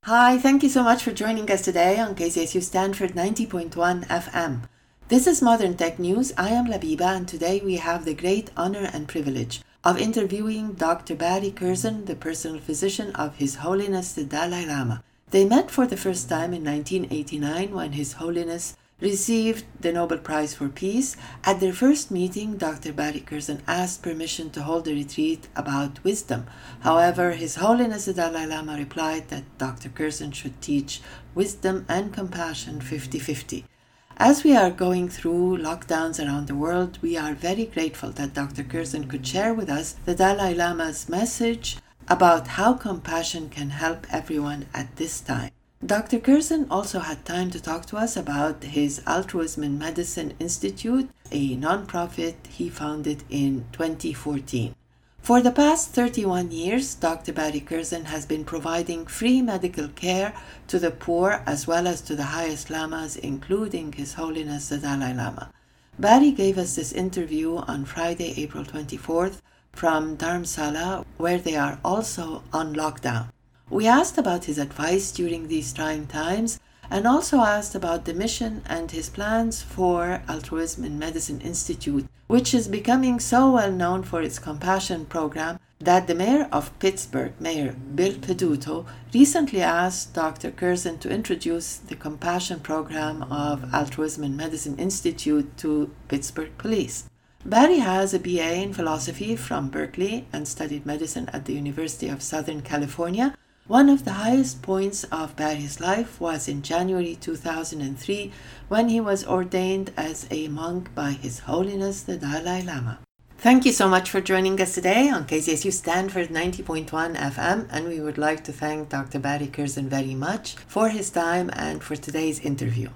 Hi, thank you so much for joining us today on KCSU Stanford 90.1 FM. This is Modern Tech News. I am Labiba, and today we have the great honor and privilege of interviewing Dr. Barry Curzon, the personal physician of His Holiness the Dalai Lama. They met for the first time in 1989 when His Holiness received the Nobel Prize for Peace. At their first meeting, Dr. Barry Curzon asked permission to hold a retreat about wisdom. However, His Holiness the Dalai Lama replied that Dr. Curzon should teach wisdom and compassion 50-50. As we are going through lockdowns around the world, we are very grateful that Dr. Curzon could share with us the Dalai Lama's message about how compassion can help everyone at this time. Dr. Curzon also had time to talk to us about his Altruism in Medicine Institute, a nonprofit he founded in 2014. For the past 31 years, Dr. Barry Curzon has been providing free medical care to the poor as well as to the highest lamas, including His Holiness the Dalai Lama. Barry gave us this interview on Friday, April 24th from Dharamsala, where they are also on lockdown. We asked about his advice during these trying times and also asked about the mission and his plans for Altruism in Medicine Institute, which is becoming so well known for its compassion program that the mayor of Pittsburgh, Mayor Bill Peduto, recently asked Dr. Curzon to introduce the compassion program of Altruism in Medicine Institute to Pittsburgh police. Barry has a BA in philosophy from Berkeley and studied medicine at the University of Southern California. One of the highest points of Barry's life was in January 2003 when he was ordained as a monk by His Holiness the Dalai Lama. Thank you so much for joining us today on KCSU Stanford 90.1 FM, and we would like to thank Dr. Barry Curzon very much for his time and for today's interview.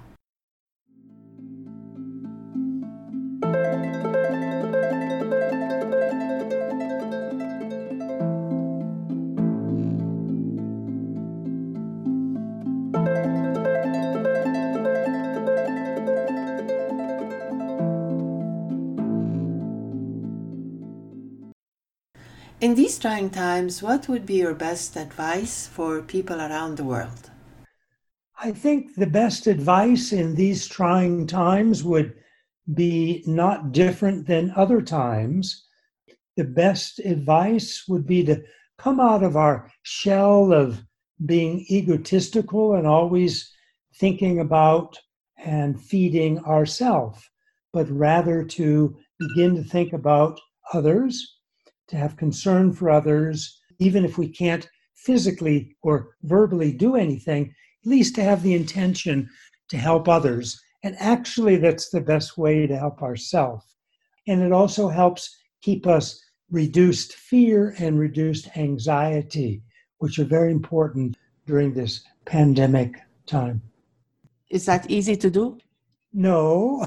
In these trying times, what would be your best advice for people around the world? I think the best advice in these trying times would be not different than other times. The best advice would be to come out of our shell of being egotistical and always thinking about and feeding ourselves, but rather to begin to think about others, to have concern for others, even if we can't physically or verbally do anything, at least to have the intention to help others. And actually, that's the best way to help ourselves. And it also helps keep us reduced fear and reduced anxiety, which are very important during this pandemic time. Is that easy to do? No.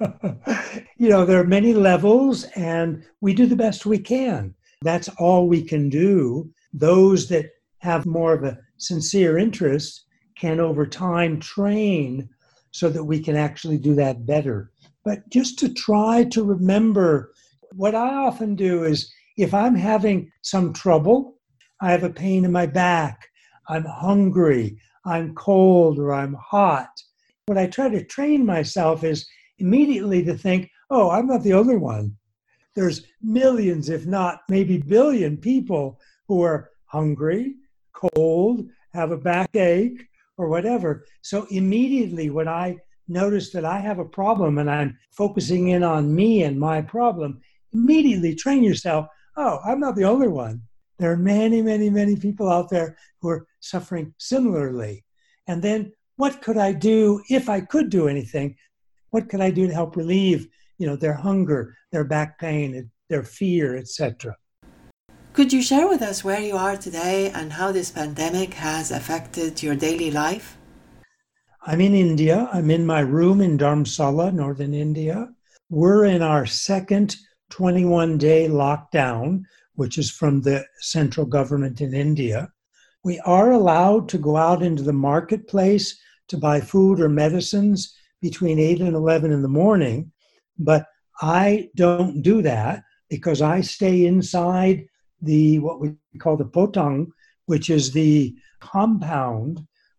There are many levels, and we do the best we can. That's all we can do. Those that have more of a sincere interest can over time train so that we can actually do that better. But just to try to remember, what I often do is if I'm having some trouble, I have a pain in my back, I'm hungry, I'm cold, or I'm hot. What I try to train myself is immediately to think, oh, I'm not the only one. There's millions, if not maybe billion people who are hungry, cold, have a backache, or whatever. So immediately when I notice that I have a problem and I'm focusing in on me and my problem, immediately train yourself, oh, I'm not the only one. There are many, many, many people out there who are suffering similarly. And then what could I do if I could do anything? What could I do to help relieve, their hunger, their back pain, their fear, etc.? Could you share with us where you are today and how this pandemic has affected your daily life? I'm in India. I'm in my room in Dharamsala, northern India. We're in our second 21-day lockdown, which is from the central government in India. We are allowed to go out into the marketplace to buy food or medicines between 8 and 11 in the morning, but I don't do that because I stay inside what we call the potang, which is the compound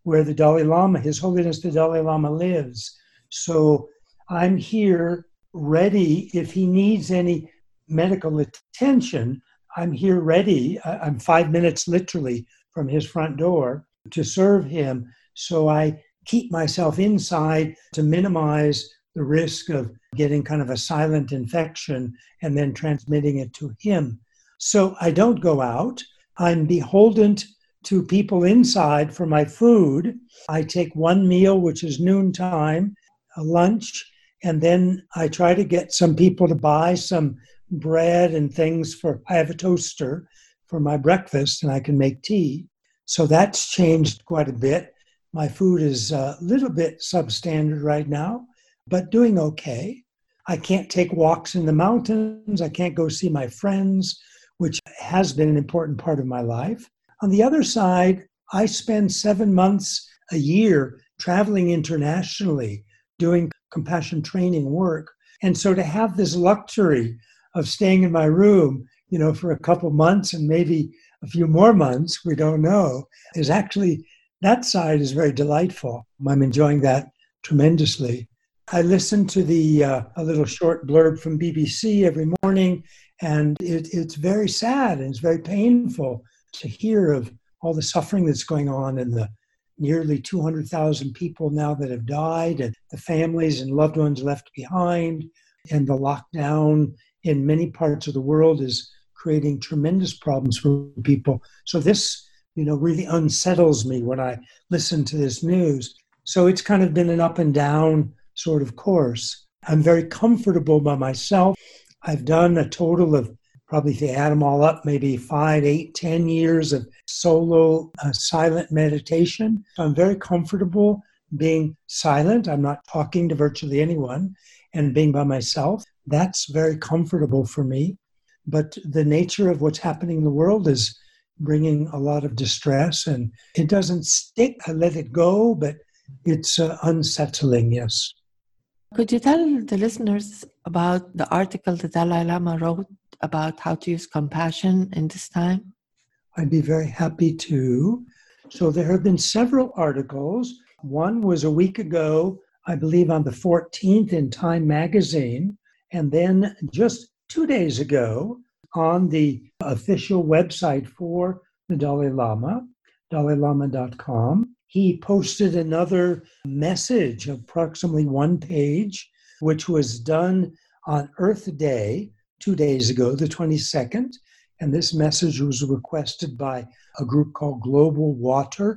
where the Dalai Lama, His Holiness the Dalai Lama, lives. So I'm here ready if he needs any medical attention. I'm here ready. I'm 5 minutes literally from his front door to serve him. So I keep myself inside to minimize the risk of getting kind of a silent infection and then transmitting it to him. So I don't go out. I'm beholden to people inside for my food. I take one meal, which is noontime, a lunch, and then I try to get some people to buy some bread and things I have a toaster for my breakfast, and I can make tea. So that's changed quite a bit. My food is a little bit substandard right now, but doing okay. I can't take walks in the mountains. I can't go see my friends, which has been an important part of my life. On the other side, I spend 7 months a year traveling internationally, doing compassion training work. And so to have this luxury of staying in my room, for a couple months and maybe a few more months, we don't know, is actually, that side is very delightful. I'm enjoying that tremendously. I listen to a little short blurb from BBC every morning, and it's very sad and it's very painful to hear of all the suffering that's going on and the nearly 200,000 people now that have died and the families and loved ones left behind. And the lockdown in many parts of the world is creating tremendous problems for people. So this, really unsettles me when I listen to this news. So it's kind of been an up and down sort of course. I'm very comfortable by myself. I've done a total of, probably if you add them all up, maybe 5, 8, 10 years of solo silent meditation. So I'm very comfortable being silent. I'm not talking to virtually anyone and being by myself. That's very comfortable for me. But the nature of what's happening in the world is bringing a lot of distress, and it doesn't stick. I let it go, but it's unsettling, yes. Could you tell the listeners about the article the Dalai Lama wrote about how to use compassion in this time? I'd be very happy to. So there have been several articles. One was a week ago, I believe on the 14th in Time magazine, and then just 2 days ago on the official website for the Dalai Lama, dalailama.com. He posted another message, approximately 1 page, which was done on Earth Day 2 days ago, the 22nd. And this message was requested by a group called Global Water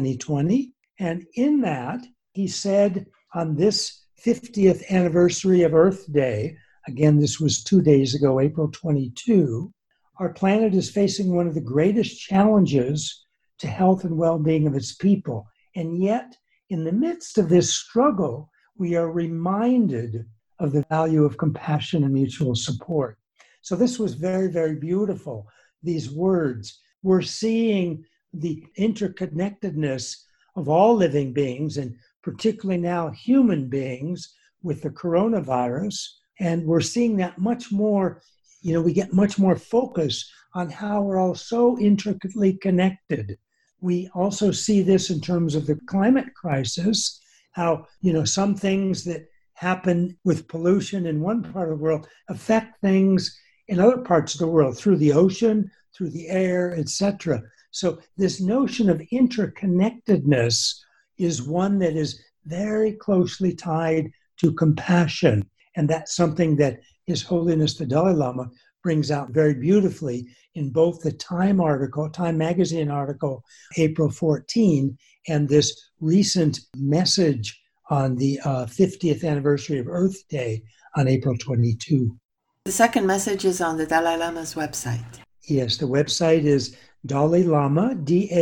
2020. And in that, he said on this 50th anniversary of Earth Day, again, this was 2 days ago, April 22, our planet is facing one of the greatest challenges to health and well-being of its people. And yet, in the midst of this struggle, we are reminded of the value of compassion and mutual support. So this was very, very beautiful, these words. We're seeing the interconnectedness of all living beings, and particularly now human beings with the coronavirus. And we're seeing that much more, we get much more focus on how we're all so intricately connected. We also see this in terms of the climate crisis, how, some things that happen with pollution in one part of the world affect things in other parts of the world through the ocean, through the air, etc. So this notion of interconnectedness is one that is very closely tied to compassion. And that's something that His Holiness the Dalai Lama brings out very beautifully in both the Time article, Time magazine article, April 14, and this recent message on the 50th anniversary of Earth Day on April 22. The second message is on the Dalai Lama's website. Yes, the website is Dalai Lama,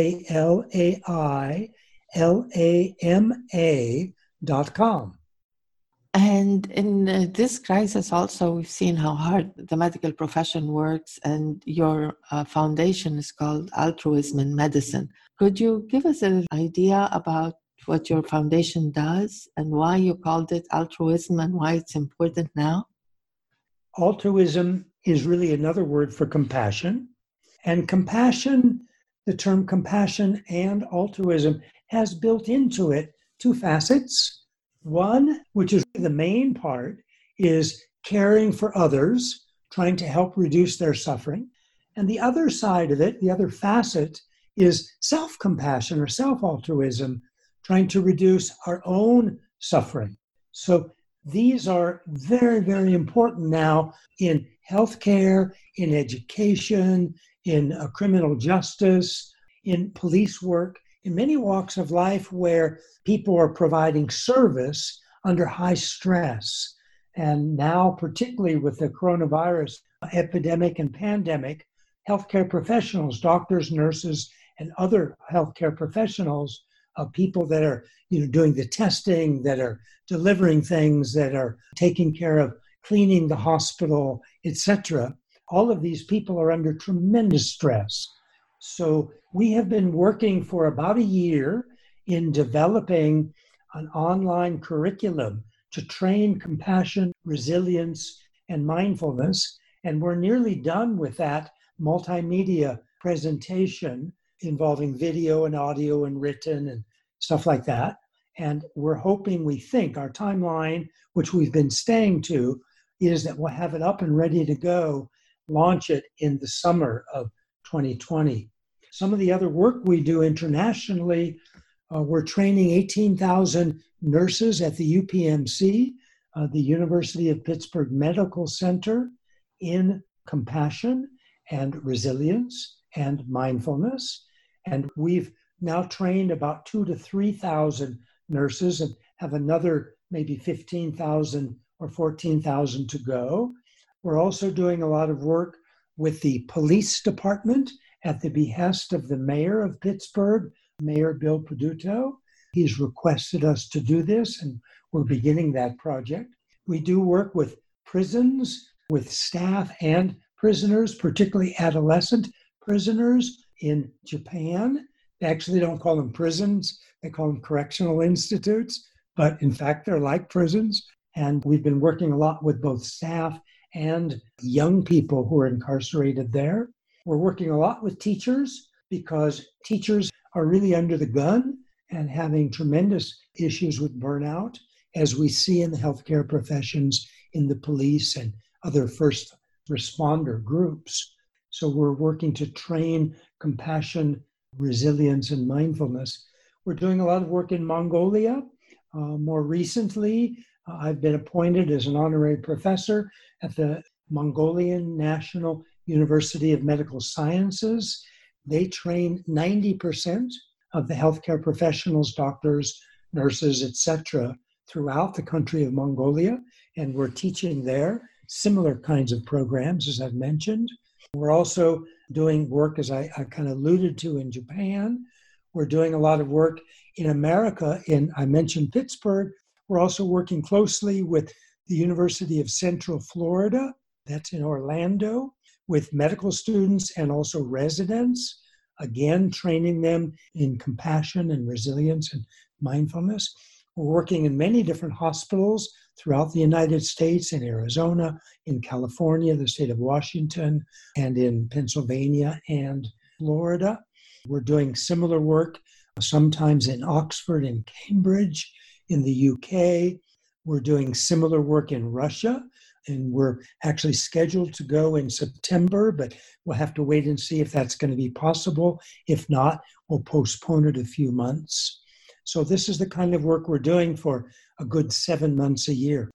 DALAILAMA.com. And in this crisis also, we've seen how hard the medical profession works, and your foundation is called Altruism in Medicine. Could you give us an idea about what your foundation does and why you called it altruism and why it's important now? Altruism is really another word for compassion. And compassion the term compassion and altruism has built into it two facets. One, which is the main part, is caring for others, trying to help reduce their suffering. And the other side of it, the other facet, is self-compassion or self-altruism, trying to reduce our own suffering. So these are very, very important now in healthcare, in education, in criminal justice, in police work, in many walks of life where people are providing service under high stress. And now, particularly with the coronavirus epidemic and pandemic, healthcare professionals, doctors, nurses, and other healthcare professionals, people that are doing the testing, that are delivering things, that are taking care of cleaning the hospital, etc. All of these people are under tremendous stress. So we have been working for about a year in developing an online curriculum to train compassion, resilience, and mindfulness. And we're nearly done with that multimedia presentation involving video and audio and written and stuff like that. And we're hoping, we think, our timeline, which we've been staying to, is that we'll have it up and ready to go, launch it in the summer of 2020. Some of the other work we do internationally, we're training 18,000 nurses at the UPMC, the University of Pittsburgh Medical Center, in compassion and resilience and mindfulness. And we've now trained about 2,000 to 3,000 nurses and have another maybe 15,000 or 14,000 to go. We're also doing a lot of work with the police department at the behest of the mayor of Pittsburgh, Mayor Bill Peduto. He's requested us to do this, and we're beginning that project. We do work with prisons, with staff and prisoners, particularly adolescent prisoners in Japan. They actually don't call them prisons, they call them correctional institutes, but in fact, they're like prisons. And we've been working a lot with both staff and young people who are incarcerated there. We're working a lot with teachers because teachers are really under the gun and having tremendous issues with burnout, as we see in the healthcare professions, in the police and other first responder groups. So we're working to train compassion, resilience, and mindfulness. We're doing a lot of work in Mongolia. More recently, I've been appointed as an honorary professor at the Mongolian National University of Medical Sciences. They train 90% of the healthcare professionals, doctors, nurses, etc., throughout the country of Mongolia, and we're teaching there similar kinds of programs, as I've mentioned. We're also doing work, as I kind of alluded to, in Japan. We're doing a lot of work in America. I mentioned Pittsburgh. We're also working closely with the University of Central Florida, that's in Orlando, with medical students and also residents, again, training them in compassion and resilience and mindfulness. We're working in many different hospitals throughout the United States, in Arizona, in California, the state of Washington, and in Pennsylvania and Florida. We're doing similar work sometimes in Oxford and Cambridge in the UK. We're doing similar work in Russia, and we're actually scheduled to go in September, but we'll have to wait and see if that's going to be possible. If not, we'll postpone it a few months. So this is the kind of work we're doing for a good 7 months a year.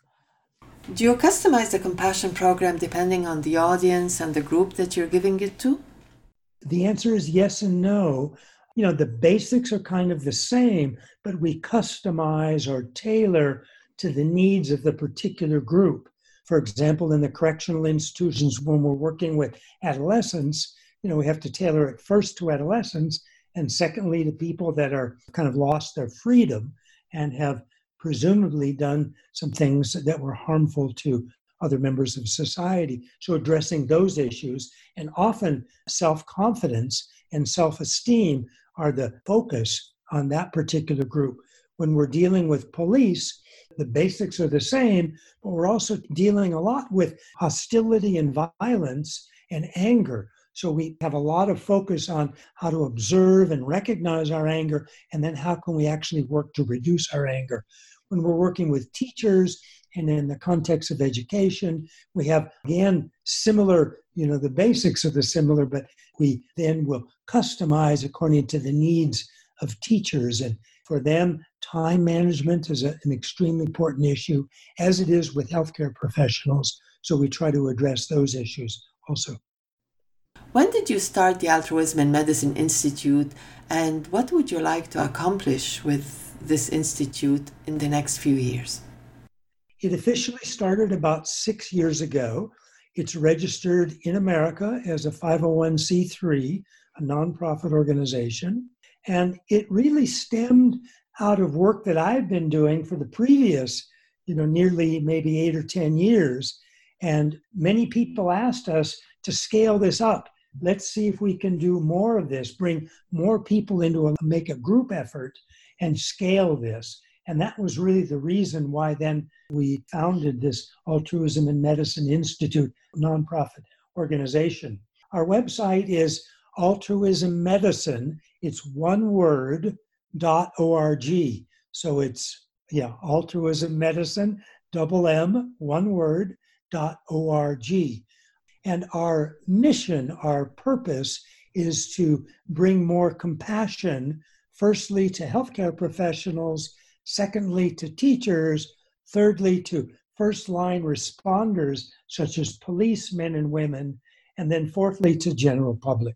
Do you customize the compassion program depending on the audience and the group that you're giving it to? The answer is yes and no. The basics are kind of the same, but we customize or tailor to the needs of the particular group. For example, in the correctional institutions, when we're working with adolescents, we have to tailor it first to adolescents, and secondly, to people that are kind of lost their freedom and have presumably done some things that were harmful to other members of society. So addressing those issues, and often self-confidence and self-esteem are the focus on that particular group. When we're dealing with police, the basics are the same, but we're also dealing a lot with hostility and violence and anger. So we have a lot of focus on how to observe and recognize our anger, and then how can we actually work to reduce our anger. When we're working with teachers and in the context of education, we have, again, similar, the basics of the similar, but we then will customize according to the needs of teachers. And for them, time management is an extremely important issue, as it is with healthcare professionals. So we try to address those issues also. When did you start the Altruism in Medicine Institute, and what would you like to accomplish with this institute in the next few years? It officially started about 6 years ago. It's registered in America as a 501c3, a nonprofit organization. And it really stemmed out of work that I've been doing for the previous, nearly maybe 8 or 10 years. And many people asked us to scale this up. Let's see if we can do more of this, bring more people make a group effort and scale this. And that was really the reason why then we founded this Altruism in Medicine Institute nonprofit organization. Our website is Altruism Medicine. It's one word, .org. So it's, Altruism Medicine, M, one word, .org. And our mission, our purpose is to bring more compassion, firstly to healthcare professionals, secondly to teachers, thirdly to first-line responders such as policemen and women, and then fourthly to general public.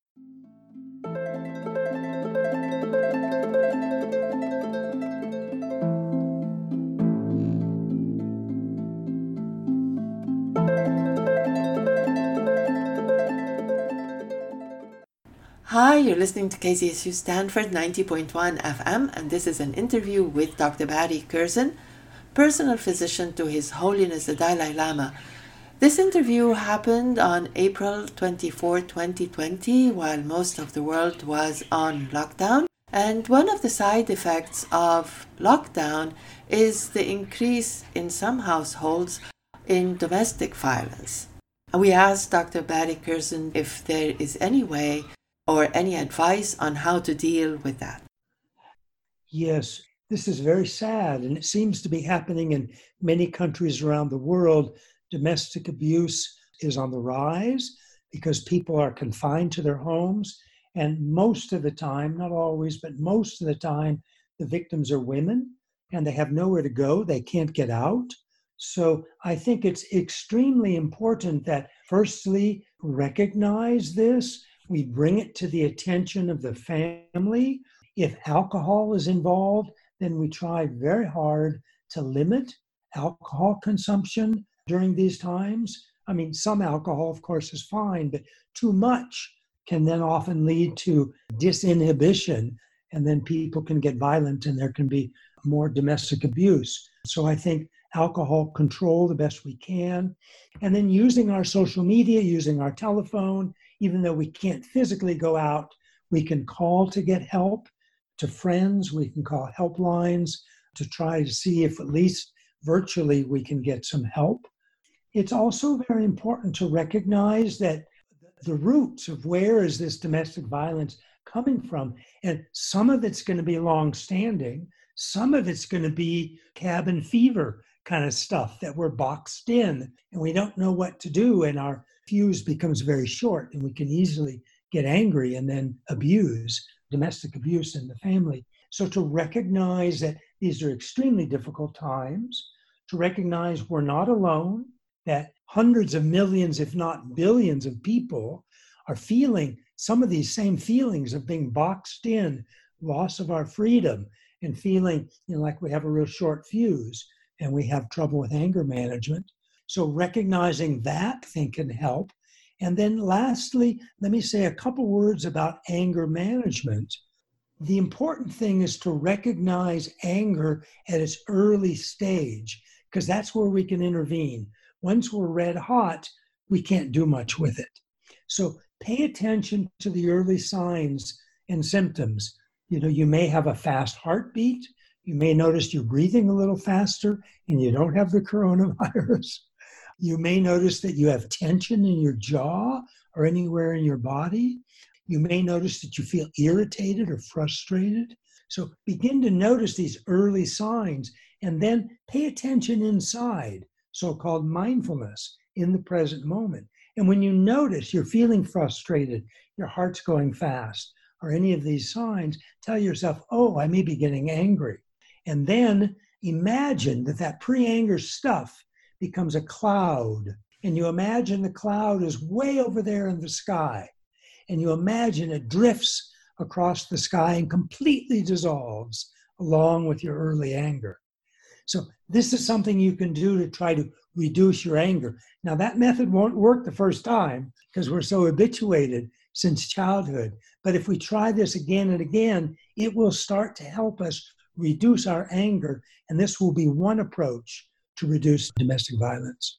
Hi, you're listening to KZSU Stanford 90.1 FM, and this is an interview with Dr. Barry Curzon, personal physician to His Holiness the Dalai Lama. This interview happened on April 24, 2020, while most of the world was on lockdown. And one of the side effects of lockdown is the increase in some households in domestic violence. And we asked Dr. Barry Curzon if there is any way or any advice on how to deal with that. Yes, this is very sad, and it seems to be happening in many countries around the world. Domestic abuse is on the rise because people are confined to their homes, and most of the time, not always, but most of the time, the victims are women, and they have nowhere to go. They can't get out. So I think it's extremely important that, firstly, recognize this. We bring it to the attention of the family. If alcohol is involved, then we try very hard to limit alcohol consumption during these times. I mean, some alcohol, of course, is fine, but too much can then often lead to disinhibition, and then people can get violent and there can be more domestic abuse. So I think alcohol control the best we can, and then using our social media, using our telephone. Even though we can't physically go out, we can call to get help to friends. We can call helplines to try to see if at least virtually we can get some help. It's also very important to recognize that the roots of where is this domestic violence coming from, and some of it's going to be long-standing, some of it's going to be cabin fever kind of stuff that we're boxed in and we don't know what to do, and our fuse becomes very short and we can easily get angry and then abuse, domestic abuse in the family. So to recognize that these are extremely difficult times, to recognize we're not alone, that hundreds of millions, if not billions of people are feeling some of these same feelings of being boxed in, loss of our freedom, and feeling like we have a real short fuse and we have trouble with anger management. So recognizing that thing can help. And then lastly, let me say a couple words about anger management. The important thing is to recognize anger at its early stage, because that's where we can intervene. Once we're red hot, we can't do much with it. So pay attention to the early signs and symptoms. You may have a fast heartbeat. You may notice you're breathing a little faster and you don't have the coronavirus. You may notice that you have tension in your jaw or anywhere in your body. You may notice that you feel irritated or frustrated. So begin to notice these early signs and then pay attention inside, so-called mindfulness in the present moment. And when you notice you're feeling frustrated, your heart's going fast, or any of these signs, tell yourself, oh, I may be getting angry. And then imagine that pre-anger stuff becomes a cloud. And you imagine the cloud is way over there in the sky. And you imagine it drifts across the sky and completely dissolves along with your early anger. So this is something you can do to try to reduce your anger. Now, that method won't work the first time because we're so habituated since childhood. But if we try this again and again, it will start to help us reduce our anger. And this will be one approach to reduce domestic violence.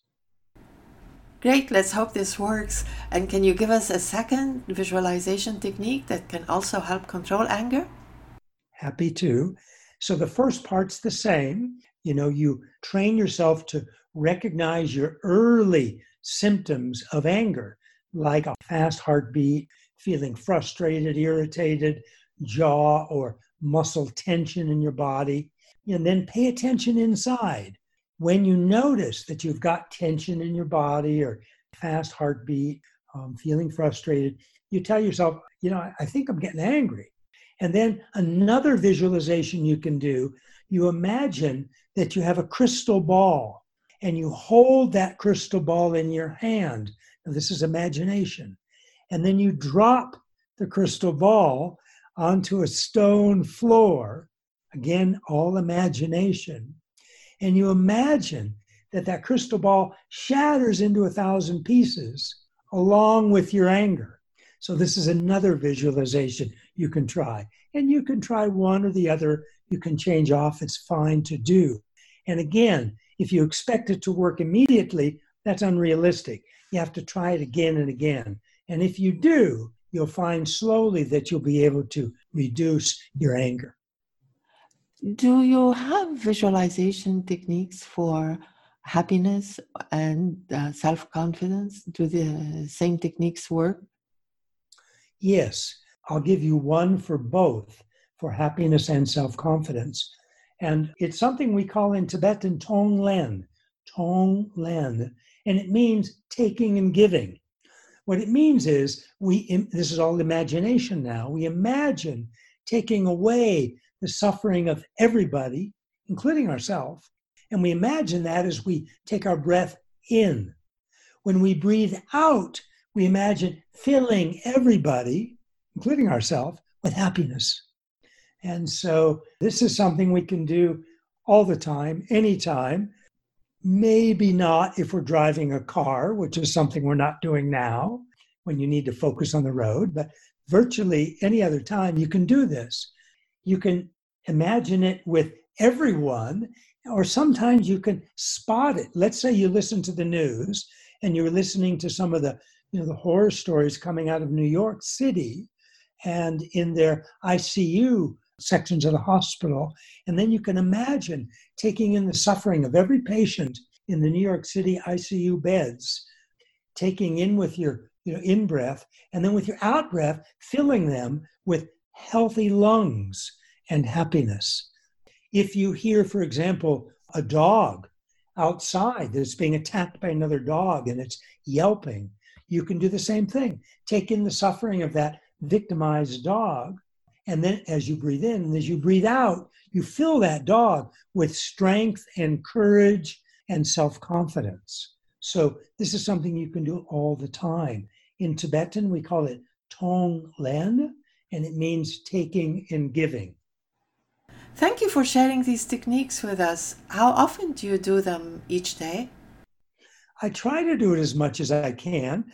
Great, let's hope this works. And can you give us a second visualization technique that can also help control anger? Happy to. So the first part's the same. You train yourself to recognize your early symptoms of anger, like a fast heartbeat, feeling frustrated, irritated, jaw or muscle tension in your body. And then pay attention inside. When you notice that you've got tension in your body or fast heartbeat, feeling frustrated, you tell yourself, I think I'm getting angry. And then another visualization you can do, you imagine that you have a crystal ball and you hold that crystal ball in your hand. Now, this is imagination. And then you drop the crystal ball onto a stone floor. Again, all imagination. And you imagine that crystal ball shatters into 1,000 pieces along with your anger. So this is another visualization you can try. And you can try one or the other. You can change off. It's fine to do. And again, if you expect it to work immediately, that's unrealistic. You have to try it again and again. And if you do, you'll find slowly that you'll be able to reduce your anger. Do you have visualization techniques for happiness and self-confidence? Do the same techniques work? Yes, I'll give you one for both, for happiness and self-confidence. And it's something we call in Tibetan Tonglen, and it means taking and giving. What it means is, this is all imagination now, we imagine taking away the suffering of everybody, including ourselves, and we imagine that as we take our breath in. When we breathe out, we imagine filling everybody, including ourselves, with happiness. And so this is something we can do all the time, anytime. Maybe not if we're driving a car, which is something we're not doing now, when you need to focus on the road, but virtually any other time you can do this. You can imagine it with everyone, or sometimes you can spot it. Let's say you listen to the news and you're listening to some of the horror stories coming out of New York City and in their ICU sections of the hospital. And then you can imagine taking in the suffering of every patient in the New York City ICU beds, taking in with your in-breath, and then with your out-breath, filling them with healthy lungs and happiness. If you hear, for example, a dog outside that's being attacked by another dog and it's yelping, you can do the same thing. Take in the suffering of that victimized dog, and then as you breathe in and as you breathe out, you fill that dog with strength and courage and self-confidence. So this is something you can do all the time. In Tibetan, we call it Tonglen, and it means taking and giving. Thank you for sharing these techniques with us. How often do you do them each day? I try to do it as much as I can.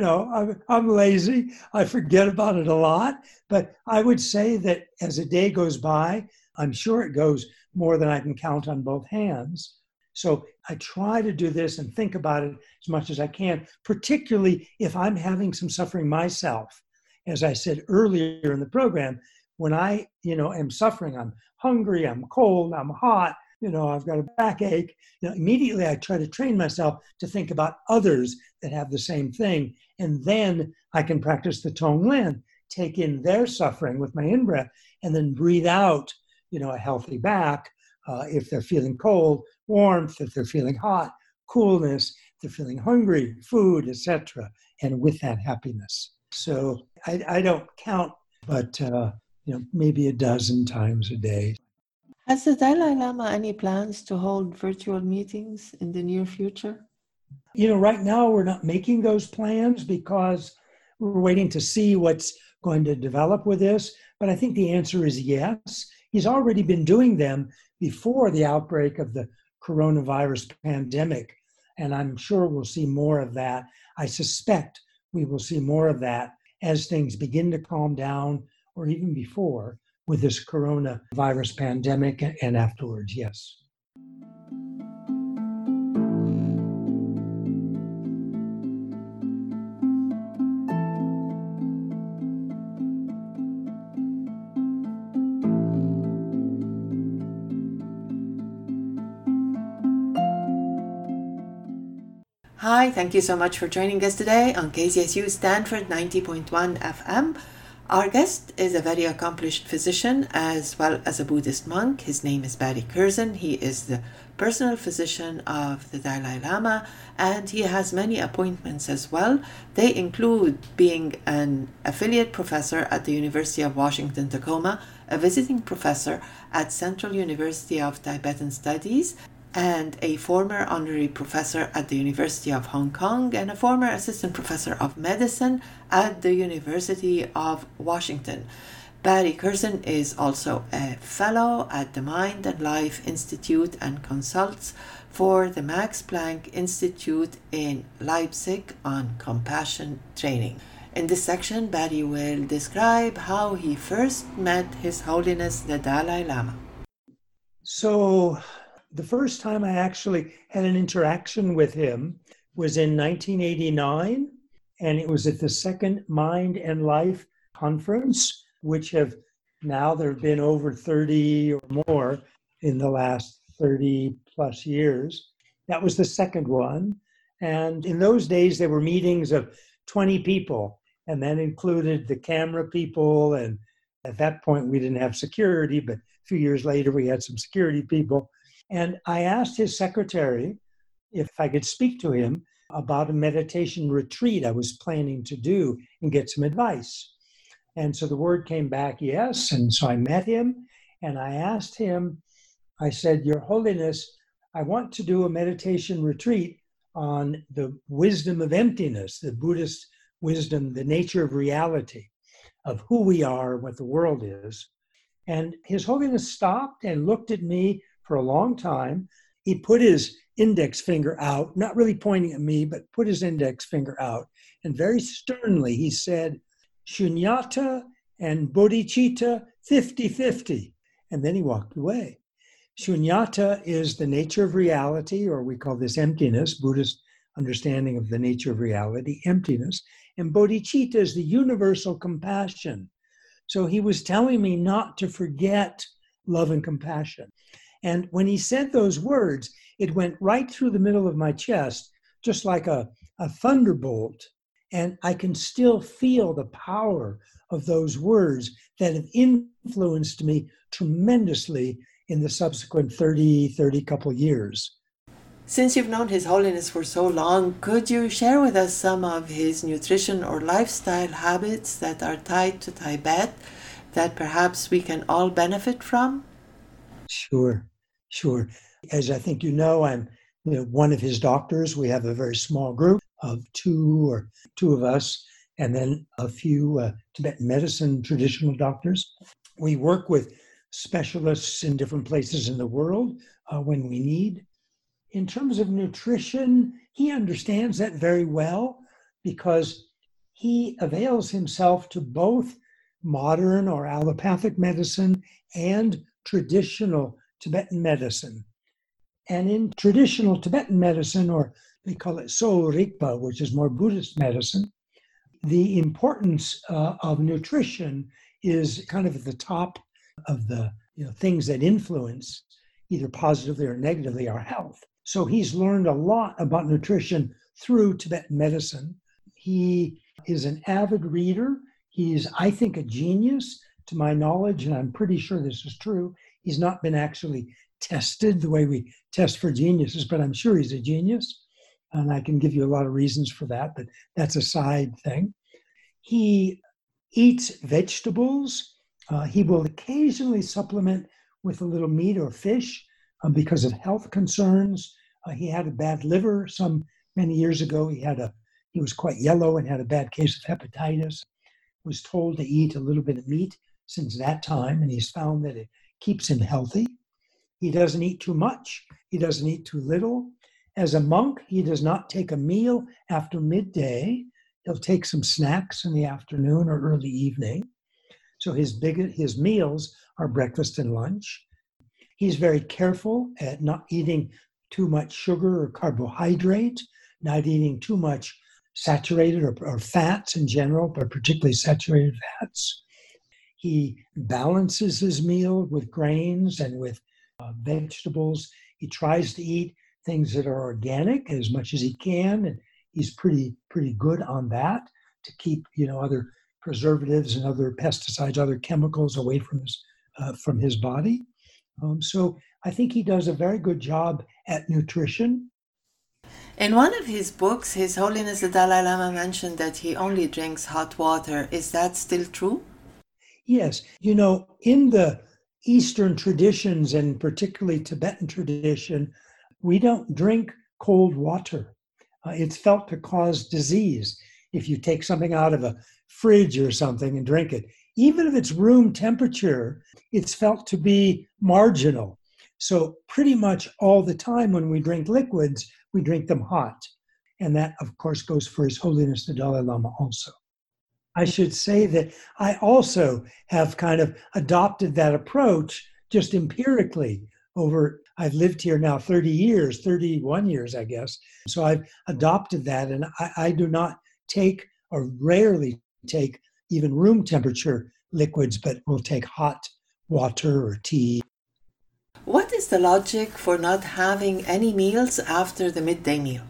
I'm lazy. I forget about it a lot. But I would say that as a day goes by, I'm sure it goes more than I can count on both hands. So I try to do this and think about it as much as I can, particularly if I'm having some suffering myself. As I said earlier in the program, when I, am suffering, I'm hungry, I'm cold, I'm hot, I've got a backache. Immediately I try to train myself to think about others that have the same thing. And then I can practice the Tonglen, take in their suffering with my in-breath, and then breathe out, a healthy back. If they're feeling cold, warmth, if they're feeling hot, coolness, if they're feeling hungry, food, etc. And with that, happiness. So I don't count, but maybe a dozen times a day. Has the Dalai Lama any plans to hold virtual meetings in the near future? Right now we're not making those plans because we're waiting to see what's going to develop with this. But I think the answer is yes. He's already been doing them before the outbreak of the coronavirus pandemic. And I'm sure we'll see more of that. I suspect we will see more of that as things begin to calm down, or even before, with this coronavirus pandemic and afterwards, yes. Hi, thank you so much for joining us today on KZSU Stanford 90.1 FM. Our guest is a very accomplished physician as well as a Buddhist monk. His name is Barry Kurzon. He is the personal physician of the Dalai Lama, and he has many appointments as well. They include being an affiliate professor at the University of Washington, Tacoma, a visiting professor at Central University of Tibetan Studies, and a former honorary professor at the University of Hong Kong, and a former assistant professor of medicine at the University of Washington. Barry Kurzon is also a fellow at the Mind and Life Institute and consults for the Max Planck Institute in Leipzig on compassion training. In this section, Barry will describe how he first met His Holiness the Dalai Lama. So, the first time I actually had an interaction with him was in 1989, and it was at the second Mind and Life conference, which there have been over 30 or more in the last 30 plus years. That was the second one. And in those days, there were meetings of 20 people, and that included the camera people. And at that point, we didn't have security, but a few years later, we had some security people. And I asked his secretary if I could speak to him about a meditation retreat I was planning to do and get some advice. And so the word came back, yes. And so I met him and I asked him, I said, Your Holiness, I want to do a meditation retreat on the wisdom of emptiness, the Buddhist wisdom, the nature of reality, of who we are, what the world is. And His Holiness stopped and looked at me for a long time. He put his index finger out, not really pointing at me, but put his index finger out. And very sternly, he said, Shunyata and bodhicitta, 50-50. And then he walked away. Shunyata is the nature of reality, or we call this emptiness, Buddhist understanding of the nature of reality, emptiness. And bodhicitta is the universal compassion. So he was telling me not to forget love and compassion. And when he said those words, it went right through the middle of my chest, just like a thunderbolt. And I can still feel the power of those words that have influenced me tremendously in the subsequent 30 couple years. Since you've known His Holiness for so long, could you share with us some of his nutrition or lifestyle habits that are tied to Tibet that perhaps we can all benefit from? Sure. As I think you know, I'm one of his doctors. We have a very small group of two of us, and then a few Tibetan medicine traditional doctors. We work with specialists in different places in the world when we need. In terms of nutrition, he understands that very well because he avails himself to both modern or allopathic medicine and traditional Tibetan medicine. And in traditional Tibetan medicine, or they call it So Rigpa, which is more Buddhist medicine, the importance of nutrition is kind of at the top of the things that influence. either positively or negatively, our health. So he's learned a lot about nutrition through Tibetan medicine. He is an avid reader. He's, I think, a genius to my knowledge, and I'm pretty sure this is true. He's not been actually tested the way we test for geniuses, but I'm sure he's a genius. And I can give you a lot of reasons for that, but that's a side thing. He eats vegetables. He will occasionally supplement with a little meat or fish because of health concerns. He had a bad liver many years ago. He was quite yellow and had a bad case of hepatitis. Was told to eat a little bit of meat since that time, and he's found that it keeps him healthy. He doesn't eat too much. He doesn't eat too little. As a monk, he does not take a meal after midday. He'll take some snacks in the afternoon or early evening. So his meals are breakfast and lunch. He's very careful at not eating too much sugar or carbohydrate, not eating too much saturated or fats in general, but particularly saturated fats. He balances his meal with grains and with vegetables. He tries to eat things that are organic as much as he can, and he's pretty good on that to keep other preservatives and other pesticides, other chemicals away from his body. So I think he does a very good job at nutrition. In one of his books, His Holiness the Dalai Lama mentioned that he only drinks hot water. Is that still true? Yes. In the Eastern traditions, and particularly Tibetan tradition, we don't drink cold water. It's felt to cause disease if you take something out of a fridge or something and drink it. Even if it's room temperature, it's felt to be marginal. So pretty much all the time when we drink liquids, we drink them hot. And that, of course, goes for His Holiness the Dalai Lama also. I should say that I also have kind of adopted that approach just empirically I've lived here now 31 years, I guess. So I've adopted that, and I do not take or rarely take even room temperature liquids, but will take hot water or tea. What is the logic for not having any meals after the midday meal?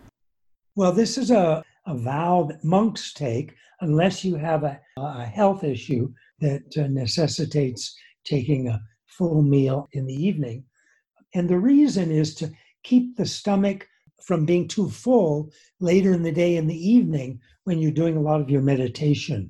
Well, this is a vow that monks take unless you have a health issue that necessitates taking a full meal in the evening. And the reason is to keep the stomach from being too full later in the day in the evening when you're doing a lot of your meditation.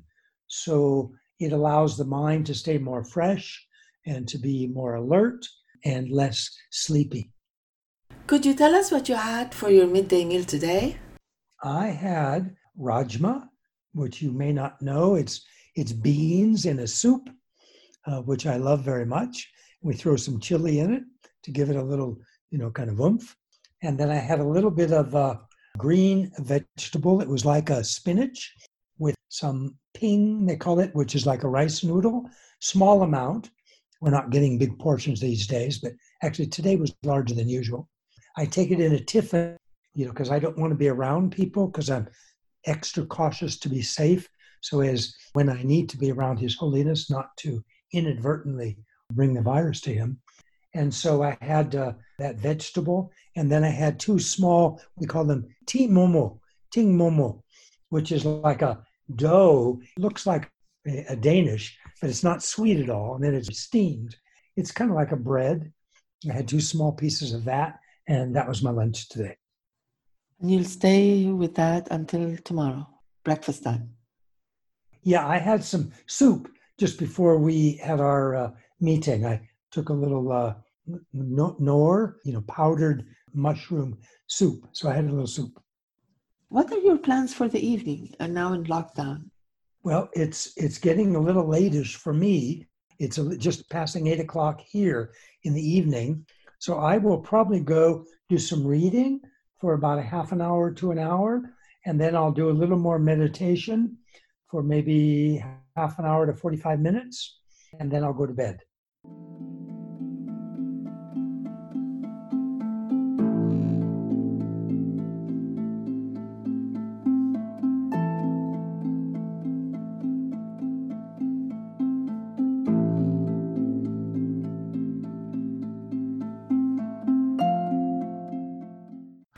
So it allows the mind to stay more fresh and to be more alert and less sleepy. Could you tell us what you had for your midday meal today? I had rajma, which you may not know. It's beans in a soup, which I love very much. We throw some chili in it to give it a little, kind of oomph. And then I had a little bit of green vegetable. It was like a spinach with some ping, they call it, which is like a rice noodle, small amount. We're not getting big portions these days, but actually today was larger than usual. I take it in a tiffin, because I don't want to be around people because I'm extra cautious to be safe. So as when I need to be around His Holiness, not to inadvertently bring the virus to him. And so I had that vegetable, and then I had two small, we call them ting momo, which is like a dough. It looks like a Danish, but it's not sweet at all. And then it's steamed. It's kind of like a bread. I had two small pieces of that, and that was my lunch today. And you'll stay with that until tomorrow, breakfast time. Yeah, I had some soup just before we had our meeting. I took a little nor, powdered mushroom soup. So I had a little soup. What are your plans for the evening and now in lockdown? Well, it's getting a little late-ish for me. It's just passing 8 o'clock here in the evening. So I will probably go do some reading for about a half an hour to an hour. And then I'll do a little more meditation for maybe half an hour to 45 minutes. And then I'll go to bed.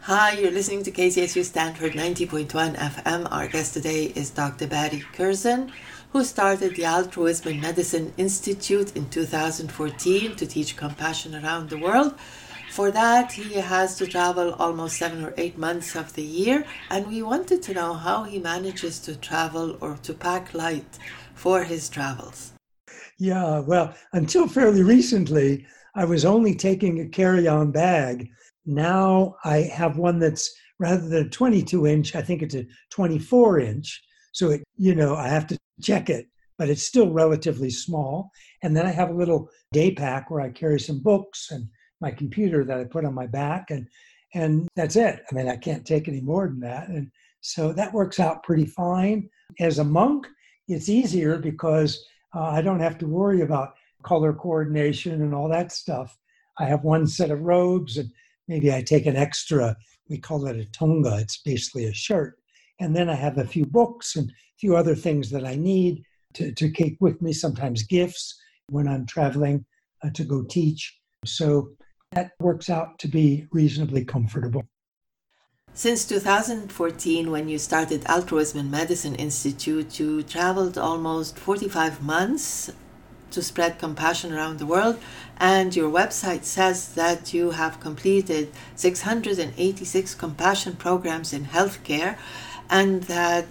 Hi, you're listening to KCSU Stanford 90.1 FM. Our guest today is Dr. Barry Curzon, who started the Altruism in Medicine Institute in 2014 to teach compassion around the world. For that, he has to travel almost 7 or 8 months of the year, and we wanted to know how he manages to travel or to pack light for his travels. Yeah, well, until fairly recently, I was only taking a carry-on bag. Now I have one that's rather than a 22-inch, I think it's a 24-inch. So I have to check it, but it's still relatively small. And then I have a little day pack where I carry some books and my computer that I put on my back, and that's it. I mean, I can't take any more than that. And so that works out pretty fine. As a monk, it's easier because I don't have to worry about color coordination and all that stuff. I have one set of robes, and maybe I take an extra, we call it a tonga, it's basically a shirt. And then I have a few books and a few other things that I need to take with me, sometimes gifts when I'm traveling to go teach. So that works out to be reasonably comfortable. Since 2014, when you started Altruism in Medicine Institute, you traveled almost 45 months to spread compassion around the world, and your website says that you have completed 686 compassion programs in healthcare, and that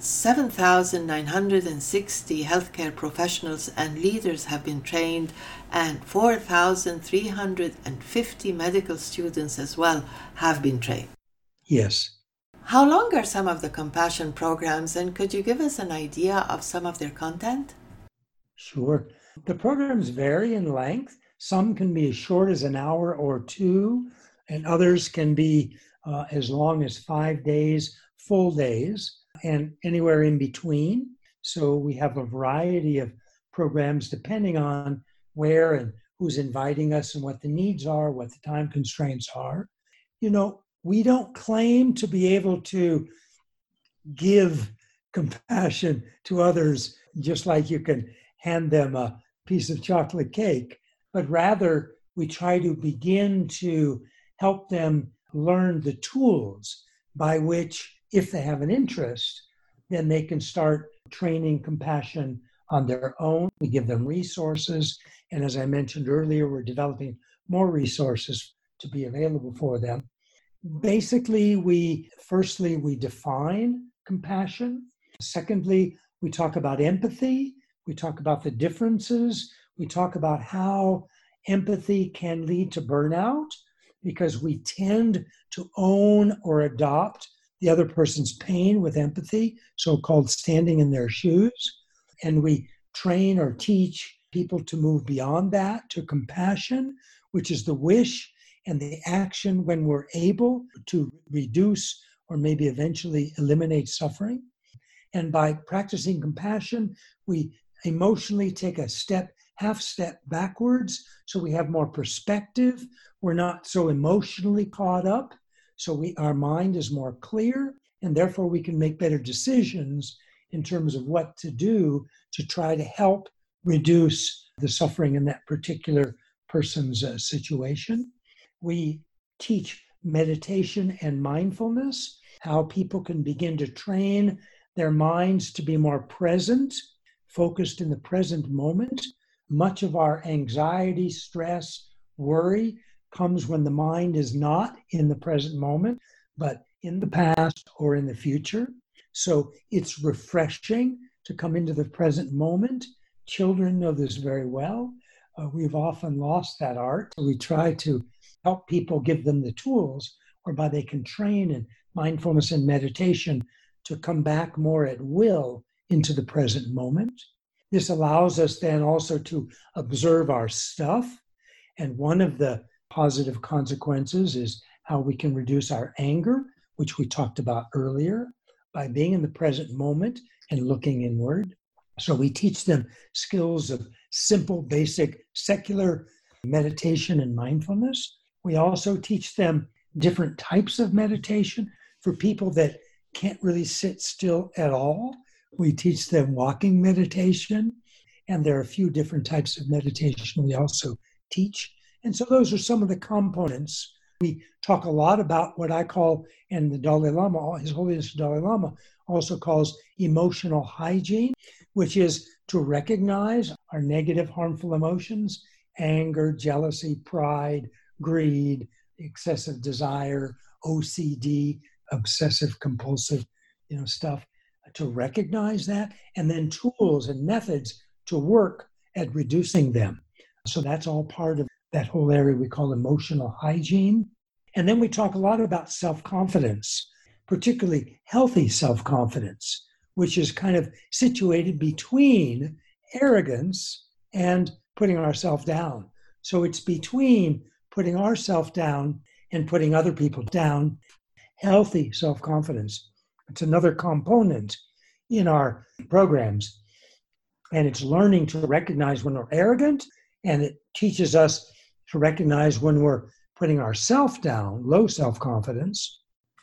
7,960 healthcare professionals and leaders have been trained, and 4,350 medical students as well have been trained. Yes. How long are some of the compassion programs, and could you give us an idea of some of their content? Sure. The programs vary in length. Some can be as short as an hour or two, and others can be as long as 5 days, full days, and anywhere in between. So we have a variety of programs depending on where and who's inviting us and what the needs are, what the time constraints are. We don't claim to be able to give compassion to others just like you can hand them a piece of chocolate cake, but rather we try to begin to help them learn the tools by which, if they have an interest, then they can start training compassion on their own. We give them resources, and as I mentioned earlier, we're developing more resources to be available for them. Basically, we define compassion. Secondly, we talk about empathy. We talk about the differences. We talk about how empathy can lead to burnout because we tend to own or adopt the other person's pain with empathy, so-called standing in their shoes. And we train or teach people to move beyond that to compassion, which is the wish and the action when we're able to reduce or maybe eventually eliminate suffering. And by practicing compassion, we emotionally take a half step backwards, so we have more perspective. We're not so emotionally caught up, so our mind is more clear, and therefore we can make better decisions in terms of what to do to try to help reduce the suffering in that particular person's situation. We teach meditation and mindfulness, how people can begin to train their minds to be more present, focused in the present moment. Much of our anxiety, stress, worry comes when the mind is not in the present moment, but in the past or in the future. So it's refreshing to come into the present moment. Children know this very well. We've often lost that art. We try to help people, give them the tools whereby they can train in mindfulness and meditation to come back more at will into the present moment. This allows us then also to observe our stuff. And one of the positive consequences is how we can reduce our anger, which we talked about earlier, by being in the present moment and looking inward. So we teach them skills of simple, basic, secular meditation and mindfulness. We also teach them different types of meditation for people that can't really sit still at all. We teach them walking meditation, and there are a few different types of meditation we also teach. And so those are some of the components. We talk a lot about what I call, and the Dalai Lama, His Holiness the Dalai Lama, also calls emotional hygiene, which is to recognize our negative, harmful emotions, anger, jealousy, pride, greed, excessive desire, OCD, obsessive compulsive, stuff, to recognize that, and then tools and methods to work at reducing them. So that's all part of that whole area we call emotional hygiene. And then we talk a lot about self-confidence, particularly healthy self-confidence, which is kind of situated between arrogance and putting ourselves down. So it's between putting ourselves down and putting other people down. Healthy self-confidence. It's another component in our programs. And it's learning to recognize when we're arrogant, and it teaches us to recognize when we're putting ourselves down, low self-confidence.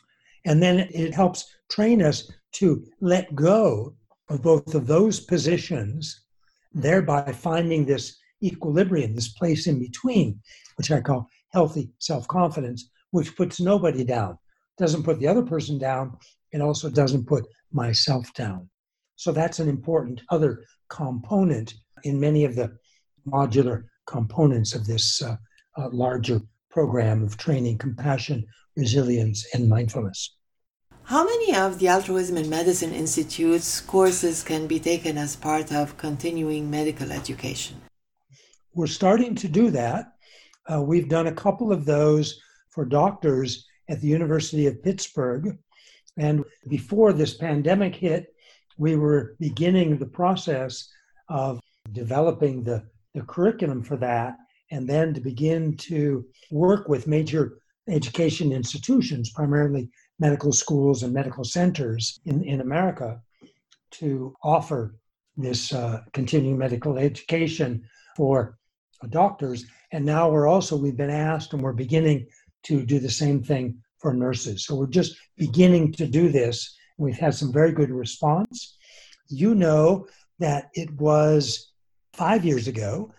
And then it helps train us to let go of both of those positions, thereby finding this equilibrium, this place in between, which I call healthy self-confidence, which puts nobody down. Doesn't put the other person down. It also doesn't put myself down. So that's an important other component in many of the modular components of this larger program of training compassion, resilience, and mindfulness. How many of the Altruism in Medicine Institute's courses can be taken as part of continuing medical education? We're starting to do that. We've done a couple of those for doctors at the University of Pittsburgh. And before this pandemic hit, we were beginning the process of developing the curriculum for that, and then to begin to work with major education institutions, primarily medical schools and medical centers in America, to offer this continuing medical education for doctors. And now we've been asked, and we're beginning to do the same thing for nurses. So we're just beginning to do this. And we've had some very good response. You know that it was 5 years ago,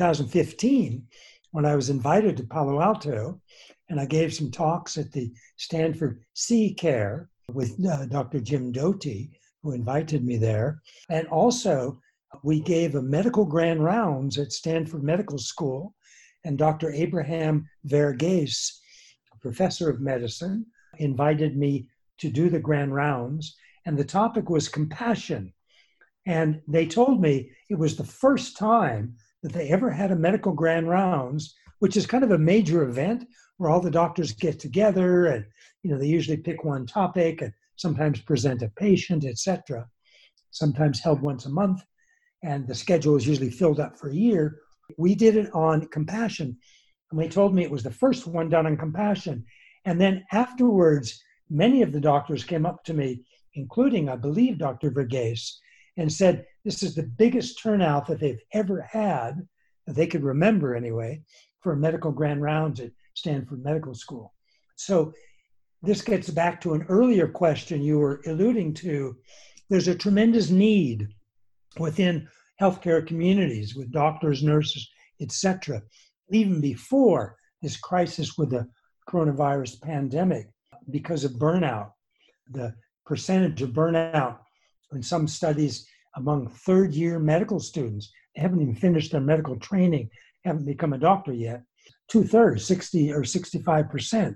2015, when I was invited to Palo Alto, and I gave some talks at the Stanford C-Care with Dr. Jim Doty, who invited me there. And also, we gave a medical grand rounds at Stanford Medical School, and Dr. Abraham Verghese, a professor of medicine, invited me to do the grand rounds, and the topic was compassion. And they told me it was the first time that they ever had a medical grand rounds, which is kind of a major event where all the doctors get together and, they usually pick one topic and sometimes present a patient, etc. Sometimes held once a month, and the schedule is usually filled up for a year. We did it on compassion, and they told me it was the first one done on compassion. And then afterwards, many of the doctors came up to me, including, I believe, Dr. Verghese, and said, this is the biggest turnout that they've ever had, that they could remember anyway, for a medical grand rounds at Stanford Medical School. So this gets back to an earlier question you were alluding to. There's a tremendous need within healthcare communities with doctors, nurses, etc., even before this crisis with the coronavirus pandemic, because of burnout. The percentage of burnout in some studies among third-year medical students, they haven't even finished their medical training, haven't become a doctor yet, 2/3, 60 or 65%.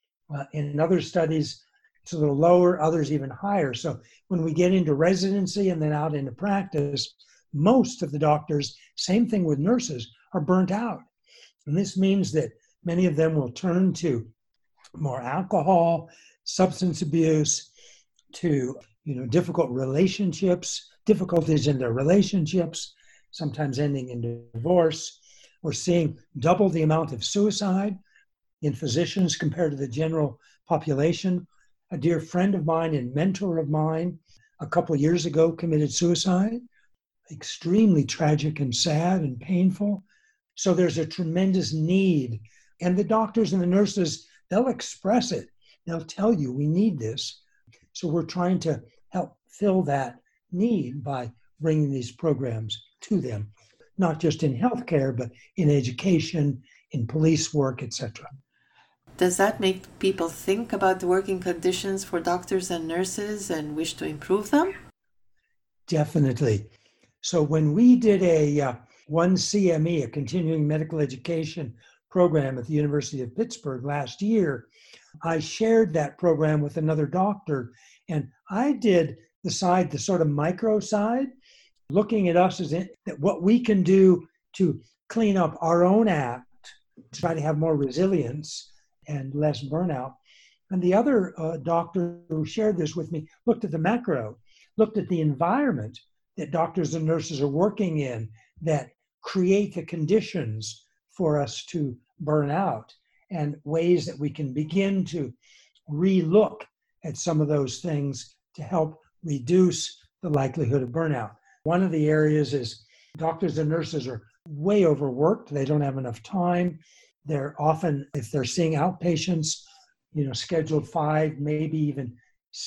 In other studies, it's a little lower, others even higher. So when we get into residency and then out into practice, most of the doctors, same thing with nurses, are burnt out. And this means that many of them will turn to more alcohol, substance abuse, to difficult relationships, difficulties in their relationships, sometimes ending in divorce. We're seeing double the amount of suicide in physicians compared to the general population. A dear friend of mine and mentor of mine a couple of years ago committed suicide. Extremely tragic and sad and painful. So there's a tremendous need. And the doctors and the nurses, they'll express it. They'll tell you, we need this. So we're trying to help fill that need by bringing these programs to them, not just in healthcare, but in education, in police work, etc. Does that make people think about the working conditions for doctors and nurses and wish to improve them? Definitely. So when we did a 1CME, a continuing medical education program at the University of Pittsburgh last year, I shared that program with another doctor, and I did the sort of micro side, looking at us as what we can do to clean up our own act, to try to have more resilience and less burnout. And the other doctor who shared this with me looked at the macro, looked at the environment that doctors and nurses are working in that create the conditions for us to burn out, and ways that we can begin to relook at some of those things to help reduce the likelihood of burnout. One of the areas is doctors and nurses are way overworked. They don't have enough time. They're often, if they're seeing outpatients, scheduled 5, maybe even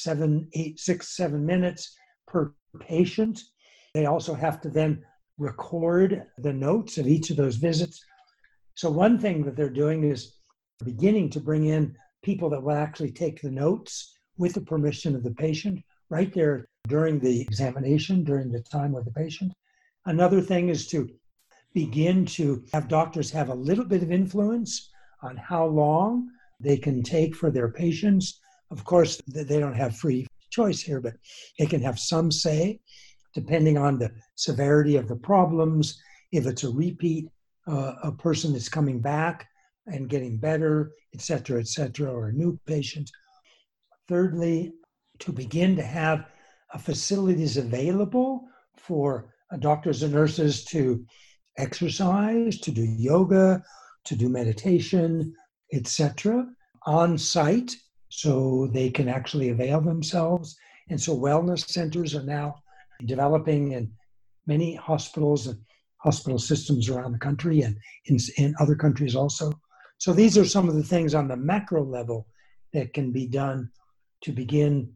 7, 8, 6, 7 minutes per patient. They also have to then record the notes of each of those visits. So one thing that they're doing is beginning to bring in people that will actually take the notes with the permission of the patient right there during the examination, during the time with the patient. Another thing is to begin to have doctors have a little bit of influence on how long they can take for their patients. Of course, they don't have free choice here, but they can have some say, depending on the severity of the problems. If it's a repeat, a person that's coming back and getting better, et cetera, or a new patient. Thirdly, to begin to have facilities available for doctors and nurses to exercise, to do yoga, to do meditation, etc., on site, so they can actually avail themselves. And so wellness centers are now developing in many hospitals and hospital systems around the country, and in other countries also. So these are some of the things on the macro level that can be done to begin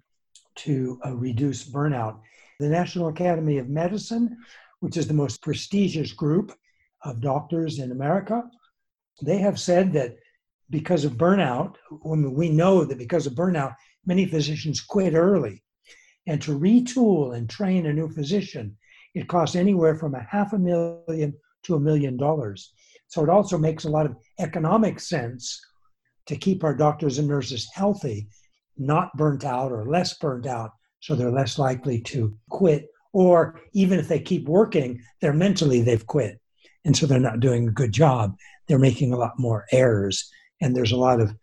to reduce burnout. The National Academy of Medicine, which is the most prestigious group of doctors in America, they have said that because of burnout, we know that because of burnout, many physicians quit early. And to retool and train a new physician, it costs anywhere from $500,000 to $1 million. So it also makes a lot of economic sense to keep our doctors and nurses healthy, not burnt out or less burnt out, so they're less likely to quit. Or even if they keep working, they've quit. And so they're not doing a good job. They're making a lot more errors. And there's a lot of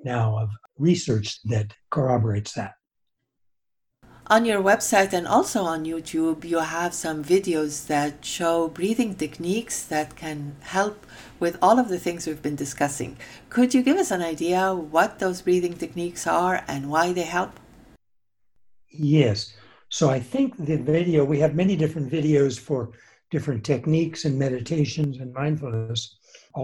research that corroborates that. On your website and also on YouTube, you have some videos that show breathing techniques that can help with all of the things we've been discussing. Could you give us an idea what those breathing techniques are and why they help? Yes. So I think we have many different videos for different techniques and meditations and mindfulness.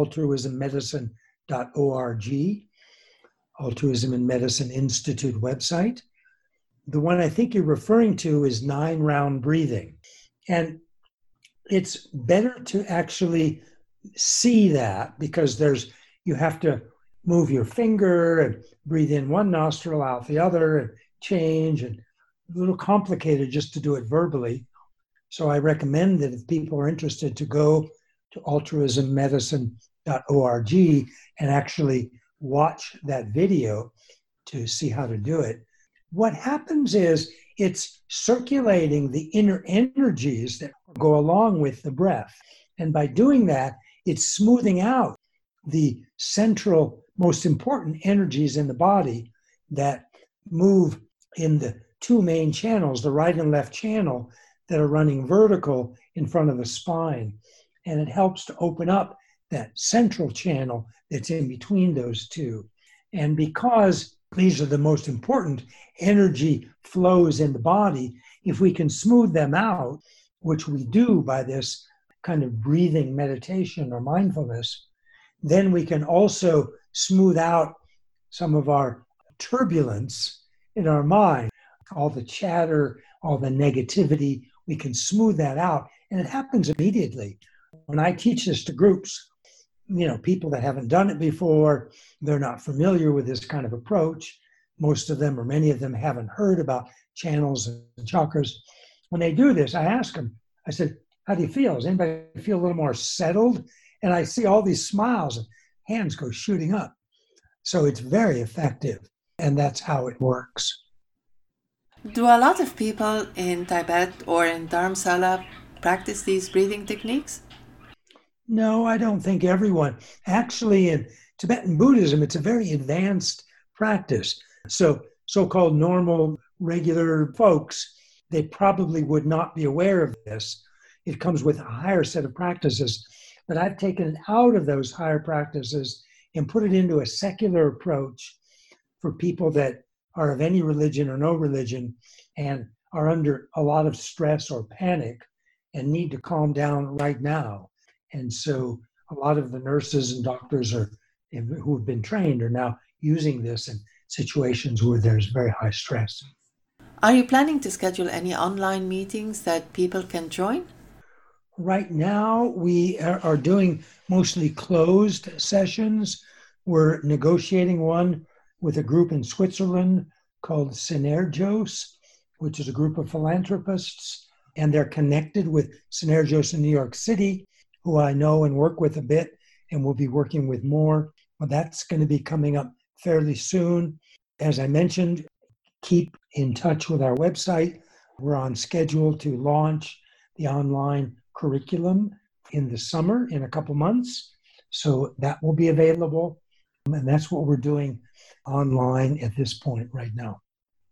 altruismmedicine.org, Altruism and Medicine Institute website. The one I think you're referring to is 9-round breathing. And it's better to actually see that, because you have to move your finger and breathe in one nostril, out the other, and change, and a little complicated just to do it verbally. So I recommend that if people are interested to go to altruismmedicine.org and actually watch that video to see how to do it. What happens is it's circulating the inner energies that go along with the breath. And by doing that, it's smoothing out the central, most important energies in the body that move in the two main channels, the right and left channel, that are running vertical in front of the spine. And it helps to open up that central channel that's in between those two. And because these are the most important energy flows in the body, if we can smooth them out, which we do by this kind of breathing meditation or mindfulness, then we can also smooth out some of our turbulence in our mind, all the chatter, all the negativity. We can smooth that out, and it happens immediately. When I teach this to groups, people that haven't done it before, they're not familiar with this kind of approach. Most of them or many of them haven't heard about channels and chakras. When they do this, I ask them, I said, how do you feel? Does anybody feel a little more settled? And I see all these smiles and hands go shooting up. So it's very effective. And that's how it works. Do a lot of people in Tibet or in Dharamsala practice these breathing techniques? No, I don't think everyone. Actually, in Tibetan Buddhism, it's a very advanced practice. So so-called normal, regular folks, they probably would not be aware of this. It comes with a higher set of practices. But I've taken it out of those higher practices and put it into a secular approach for people that are of any religion or no religion and are under a lot of stress or panic and need to calm down right now. And so a lot of the nurses and doctors who have been trained are now using this in situations where there's very high stress. Are you planning to schedule any online meetings that people can join? Right now, we are doing mostly closed sessions. We're negotiating one with a group in Switzerland called Synergios, which is a group of philanthropists, and they're connected with Synergios in New York City, who I know and work with a bit, and we'll be working with more. But that's going to be coming up fairly soon. As I mentioned, keep in touch with our website. We're on schedule to launch the online curriculum in the summer in a couple months. So that will be available. And that's what we're doing online at this point right now.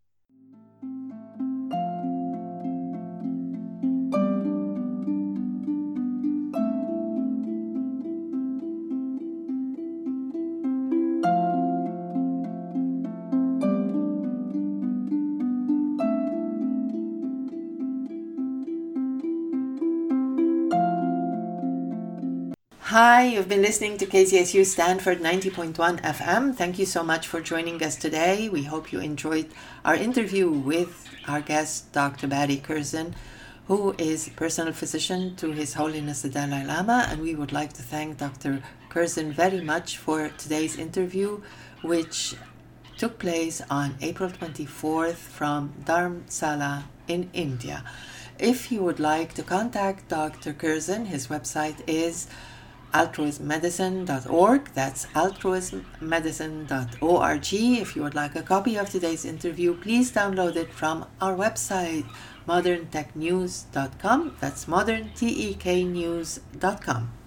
Hi, you've been listening to KZSU Stanford 90.1 FM. Thank you so much for joining us today. We hope you enjoyed our interview with our guest, Dr. Barry Curzon, who is personal physician to His Holiness the Dalai Lama. And we would like to thank Dr. Curzon very much for today's interview, which took place on April 24th from Dharamsala in India. If you would like to contact Dr. Curzon, his website is altruismmedicine.org. That's altruismmedicine.org. If you would like a copy of today's interview, please download it from our website, moderntechnews.com. That's moderntechnews.com.